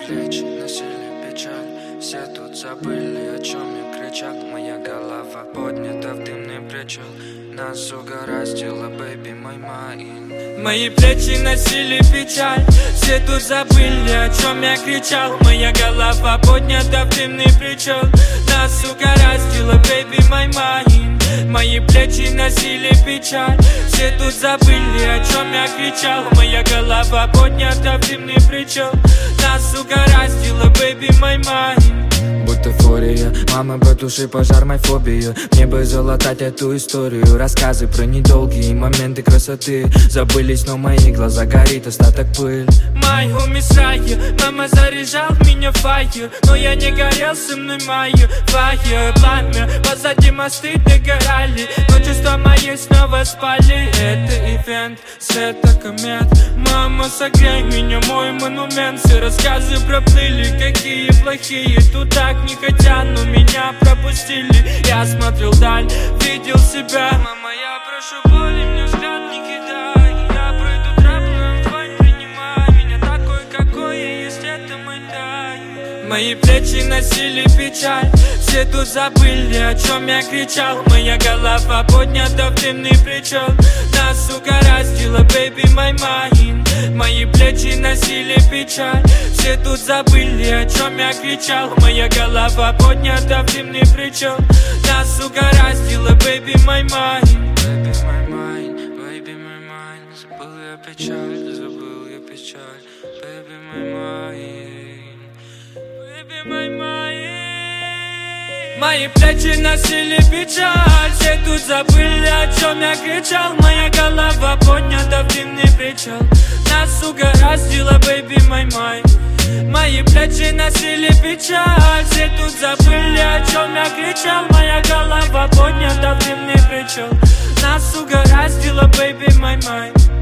плечи носили печаль. Все тут забыли, о чем я кричал. Моя голова поднята в дымный причал. Нас угораздило, baby, мой майн. Мои плечи носили печаль. Все тут забыли, о чем я кричал. Моя голова поднята в дымный причал. Нас угораздило, baby, мой майн. Мои плечи носили печаль. Все тут забыли, о чем я кричал. Моя голова поднята в дымный причал. Нас угораздило, baby, мой майн. Бутафория, мама, потуши пожар, мой фобию. Мне бы залатать эту историю. Рассказы про недолгие моменты красоты забылись, но мои глаза горит остаток пыль. Май умираю, мама заряжал в меня фаер. Но я не горел, со мной маю фаер. Пламя, позади мосты догорали. Но чувства мои снова спали. Это ивент, света комет. Мама, согрей меня, мой монумент. Все рассказы проплыли, какие плохие. Тут так не хотят, но меня пропустили. Я смотрел вдаль, видел себя. Мама, я прошу, боли мне взгляд не кидай. Я пройду трапным, твой принимай меня такой, какой я есть, это мой дай. Мои плечи носили печаль. Все тут забыли, о чем я кричал. Моя голова поднята в дымный причал. Нас угораздило, baby, мой майн. Мои плечи носили печаль. Все тут забыли, о чем я кричал. Моя голова поднята в дымный причал. Нас угораздило, baby, мой майн. Baby, мой майн, baby, мой майн. Забыл я печаль, забыл я печаль. Baby, мой майн, baby, мой майн. Мои плечи носили печаль. Все тут забыли, о чем я кричал. Моя голова поднята в дымный причал. Нас угораздило, baby, мой майн. Мои плечи носили печаль. Все тут забыли, о чем я кричал. Моя голова поднята в дымный причал. Нас угораздило, baby, мой майн.